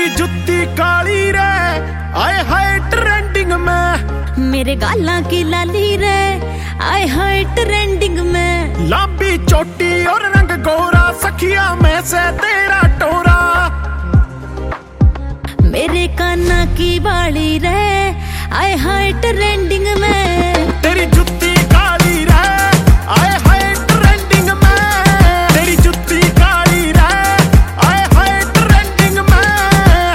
तेरी जुत्ती काली रे आए हाय ट्रेंडिंग में, मेरे गाला की लाली रे आए हाय ट्रेंडिंग में। लंबी चोटी और रंग गोरा सखिया में से तेरा टोरा, मेरे काना की बाली रे आए हाय ट्रेंडिंग में। तेरी जुत्ती काली रे आए हाय ट्रेंडिंग में, तेरी जुत्ती काली रे आए हाय ट्रेंडिंग में।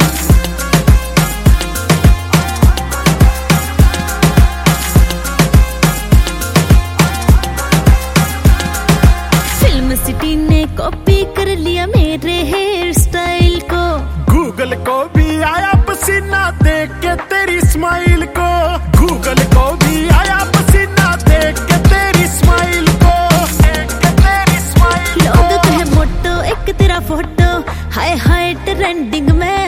फिल्म सिटी ने कॉपी कर लिया मेरे हेयर स्टाइल को, गूगल को भी आया पसीना देख के तेरी स्माइल को, गूगल को भी आया पसीना देख के तेरी स्माइल को, देख के तेरी स्माइल को। लोग कहे मोटो एक तेरा फोटो हाय हाय ट्रेंडिंग में।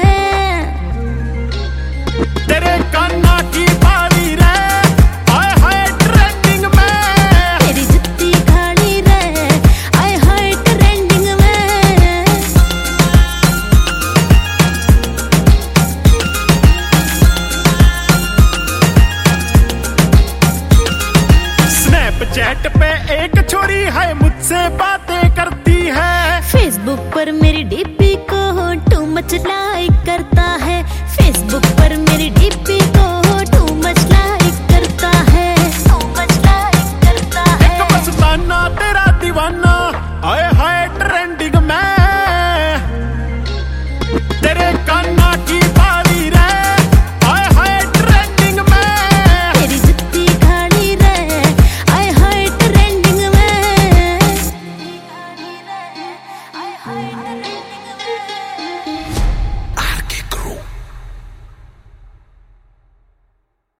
तेरे कान्ना की बाली रे आए हाय ट्रेंडिंग में, तेरी जुत्ती काली रे आए हाय ट्रेंडिंग में। स्नैपचैट पे एक छोरी है मुझसे बात